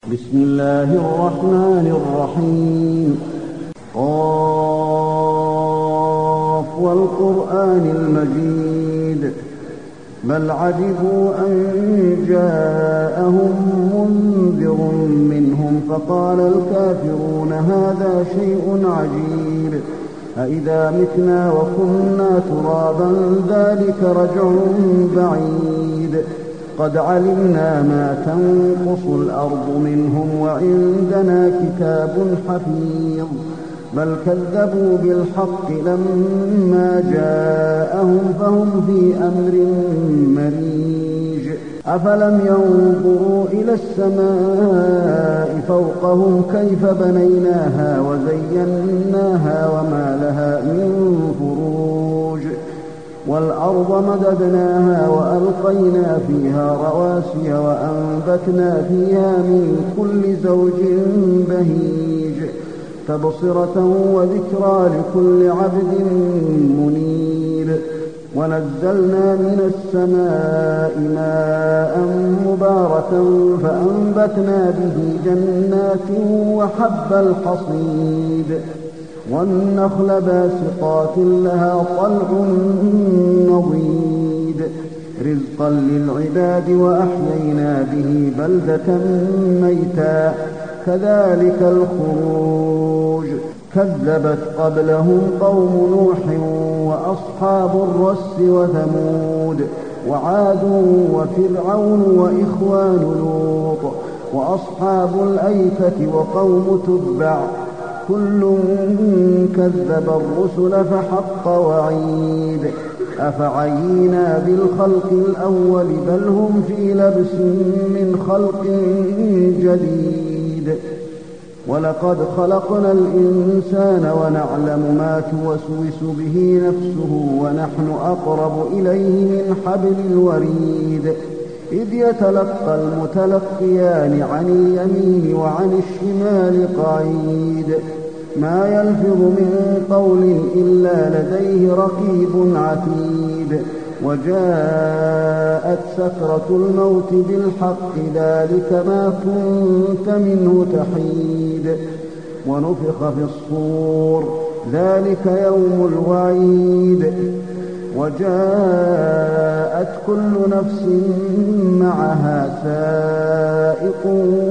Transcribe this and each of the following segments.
بسم الله الرحمن الرحيم. قاف والقرآن المجيد بل عجبوا أن جاءهم منذر منهم فقال الكافرون هذا شيء عجيب أإذا متنا وكنا ترابا ذلك رجع بعيد قد علمنا ما تنقص الأرض منهم وعندنا كتاب حفيظ بل كذبوا بالحق لما جاءهم فهم في أمر مريج أفلم ينظروا إلى السماء فوقهم كيف بنيناها وزيناها وما لها من فروج والأرض مددناها وألقينا فيها رواسي وأنبتنا فيها من كل زوج بهيج تبصرة وذكرى لكل عبد منيب ونزلنا من السماء ماء مباركا فأنبتنا به جنات وحب الحصيد والنخل باسقات لها طلع نضيد رزقا للعباد وأحيينا به بلدة ميتا كذلك الخروج كذبت قبلهم قوم نوح وأصحاب الرس وثمود وعاد وفرعون وإخوان لوط وأصحاب الأيكة وقوم تبع كل كذب الرسل فحق وعيد أفعينا بالخلق الأول بل هم في لبس من خلق جديد ولقد خلقنا الإنسان ونعلم ما توسوس به نفسه ونحن أقرب إليه من حبل الوريد إذ يتلقى المتلقيان عن اليمين وعن الشمال قعيد ما يلفظ من قول إلا لديه رقيب عتيد وجاءت سكرة الموت بالحق ذلك ما كنت منه تحيد ونفخ في الصور ذلك يوم الوعيد وجاءت كل نفس معها سائق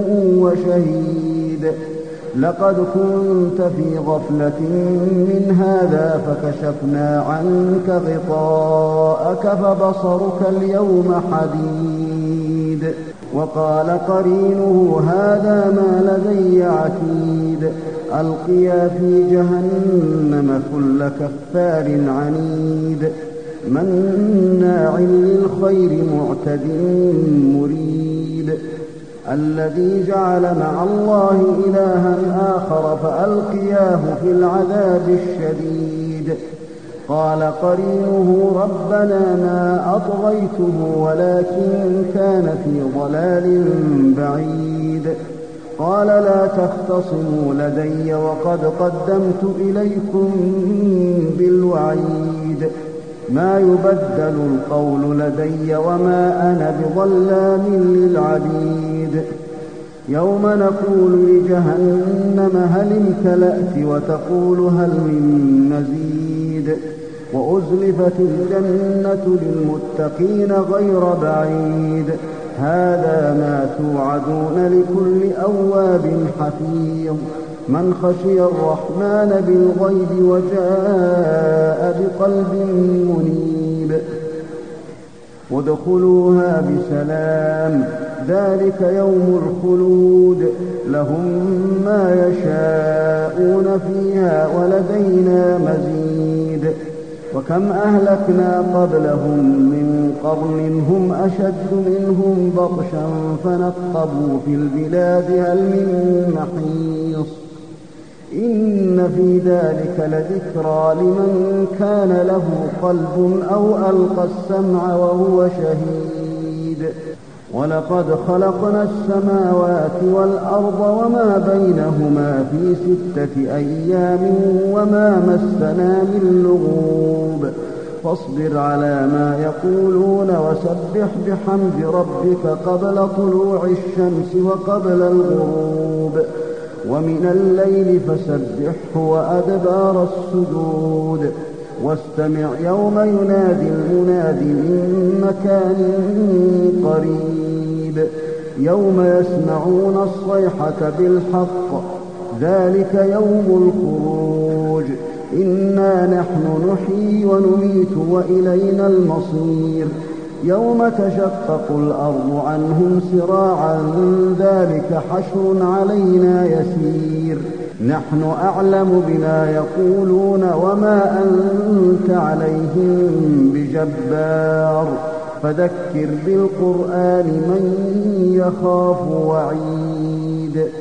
وشهيد لقد كنت في غفلة من هذا فكشفنا عنك غطاءك فبصرك اليوم حديد وقال قرينه هذا ما لدي عتيد ألقيا في جهنم كل كفار عنيد مناع للخير معتد مريب الذي جعل مع الله إلها آخر فألقياه في العذاب الشديد قال قرينه ربنا ما أطغيته ولكن كان في ضلال بعيد قال لا تختصموا لدي وقد قدمت إليكم بالوعيد ما يبدل القول لدي وما أنا بظلام للعبيد يوم نقول لجهنم هل امتلأت وتقول هل من مزيد وأزلفت الجنة للمتقين غير بعيد هذا ما توعدون لكل أواب حفيظ من خشي الرحمن بالغيب وجاء بقلب منيب ادخلوها بسلام ذلك يوم الخلود لهم ما يشاءون فيها ولدينا مزيد وكم أهلكنا قبلهم من قرن هم أشد منهم بطشا فنقبوا في البلاد هل من محيص إن في ذلك لذكرى لمن كان له قلب أو ألقى السمع وهو شهيد ولقد خلقنا السماوات والأرض وما بينهما في 6 أيام وما مسنا من لغوب فاصبر على ما يقولون وسبح بحمد ربك قبل طلوع الشمس وقبل الغروب ومن الليل فسبحه وأدبار السجود واستمع يوم ينادي المناد من مكان قريب يوم يسمعون الصيحة بالحق ذلك يوم الخروج إنا نحن نحيي ونميت وإلينا المصير يوم تشقق الأرض عنهم سراعا ذلك حشر علينا يسير نحن أعلم بما يقولون وما أنت عليهم بجبار فذكر بالقرآن من يخاف وعيد